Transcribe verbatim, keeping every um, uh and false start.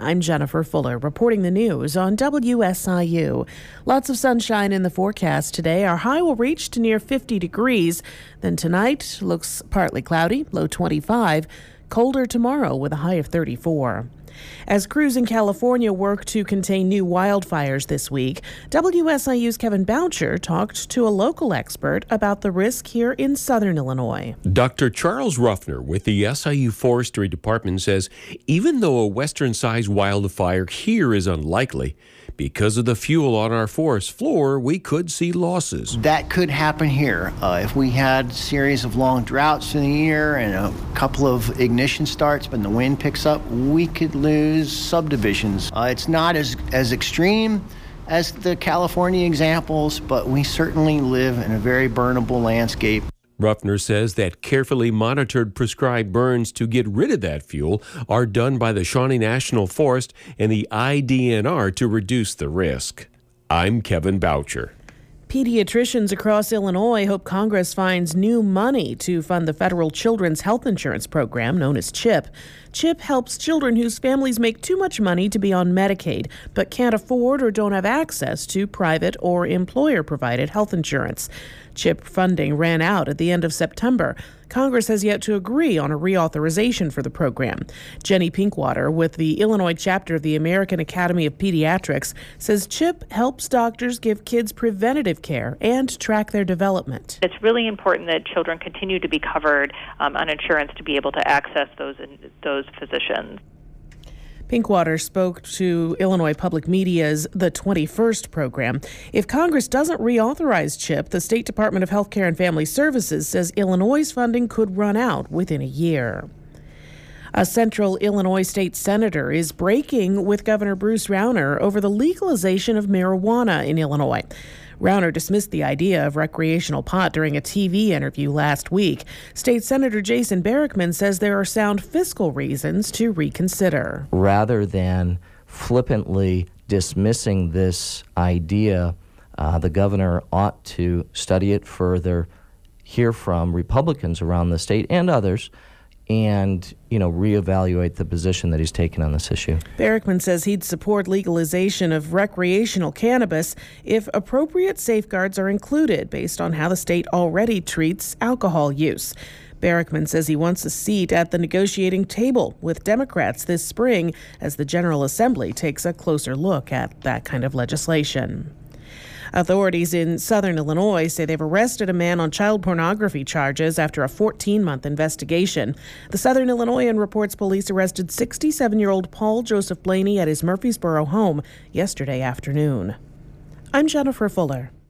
I'm Jennifer Fuller, reporting the news on W S I U. Lots of sunshine in the forecast today. Our high will reach to near fifty degrees. Then tonight looks partly cloudy, low twenty-five. Colder tomorrow with a high of thirty-four. As crews in California work to contain new wildfires this week, W S I U's Kevin Boucher talked to a local expert about the risk here in southern Illinois. Doctor Charles Ruffner with the S I U Forestry Department says even though a western-sized wildfire here is unlikely, because of the fuel on our forest floor, we could see losses. That could happen here. Uh, if we had a series of long droughts in the year and a couple of ignition starts, but the wind picks up, we could lose subdivisions. Uh, it's not as, as extreme as the California examples, but we certainly live in a very burnable landscape. Ruffner says that carefully monitored prescribed burns to get rid of that fuel are done by the Shawnee National Forest and the I D N R to reduce the risk. I'm Kevin Boucher. Pediatricians across Illinois hope Congress finds new money to fund the federal children's health insurance program known as CHIP. CHIP helps children whose families make too much money to be on Medicaid but can't afford or don't have access to private or employer-provided health insurance. CHIP funding ran out at the end of September. Congress has yet to agree on a reauthorization for the program. Jenny Pinkwater with the Illinois chapter of the American Academy of Pediatrics says CHIP helps doctors give kids preventative care and track their development. It's really important that children continue to be covered um, on insurance to be able to access those those physicians. Pinkwater spoke to Illinois Public Media's The twenty-first program. If Congress doesn't reauthorize CHIP, the State Department of Health Care and Family Services says Illinois' funding could run out within a year. A central Illinois state senator is breaking with Governor Bruce Rauner over the legalization of marijuana in Illinois. Rauner dismissed the idea of recreational pot during a T V interview last week. State Senator Jason Barackman says there are sound fiscal reasons to reconsider. Rather than flippantly dismissing this idea, uh, the governor ought to study it further, hear from Republicans around the state and others, and, you know, reevaluate the position that he's taken on this issue. Barackman says he'd support legalization of recreational cannabis if appropriate safeguards are included based on how the state already treats alcohol use. Barackman says he wants a seat at the negotiating table with Democrats this spring as the General Assembly takes a closer look at that kind of legislation. Authorities in southern Illinois say they've arrested a man on child pornography charges after a fourteen-month investigation. The Southern Illinoisan reports police arrested sixty-seven-year-old Paul Joseph Blaney at his Murfreesboro home yesterday afternoon. I'm Jennifer Fuller.